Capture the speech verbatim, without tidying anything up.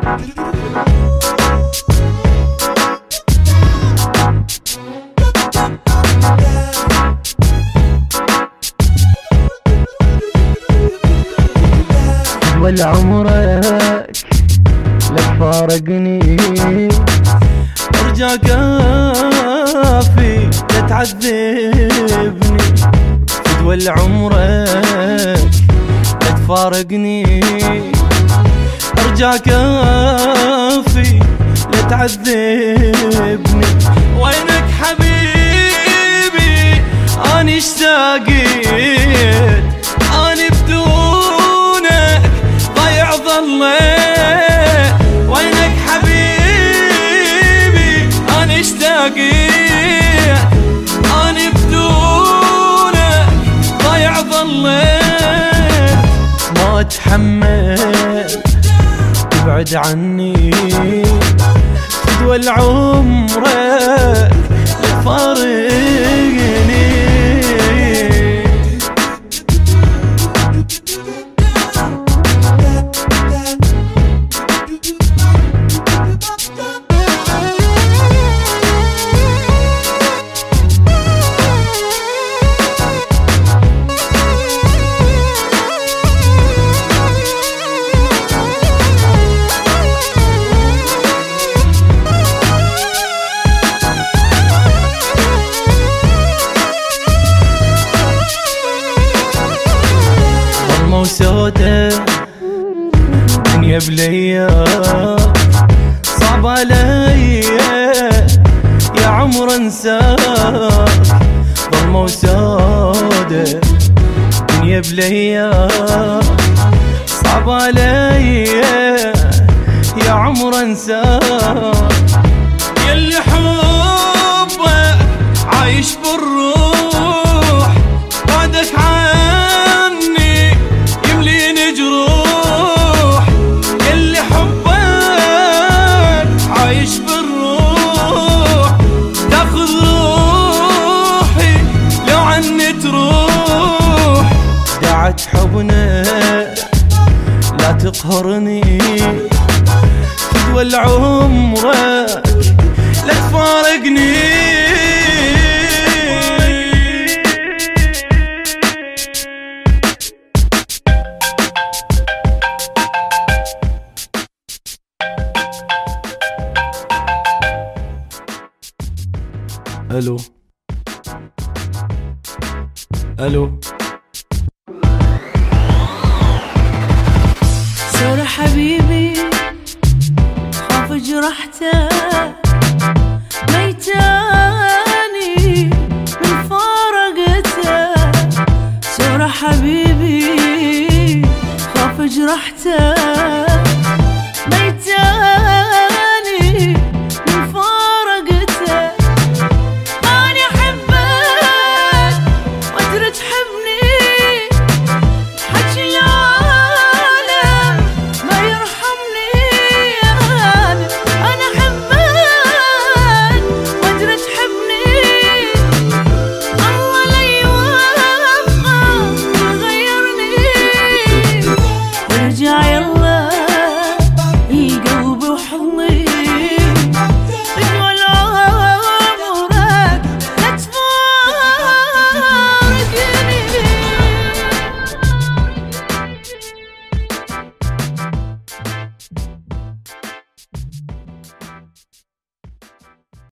والعمرك لك فارقني ارجع كافي لا تعذبني. فدوى عمرك لا تفارقني. ارجع كافي لا تعذبني. وينك حبيبي اني اشتاقيت. اني بدونك ضيع ظليت. وينك حبيبي اني اشتاقيت. اني بدونك ضيع ظليت. ما اتحمل تبعد عني. فدوى عمرك لا تفارقني. وسودة دنيا بليا صعب علي يا عمر انساك. ظلمة وسودة دنيا بليا صعب علي يا عمر انساك. يلي حبك عايش بالروح. بعدك عني يمليني جروح. يلي حبك عايش بالروح. تاخذ روحي لو عني تروح. دعت حبنا لا تقهرني. فدوى عمرك لا تفارقني. الو الو سوري حبيبي خاف جرحته. ميتاني من فارقته. سوري حبيبي خاف جرحته.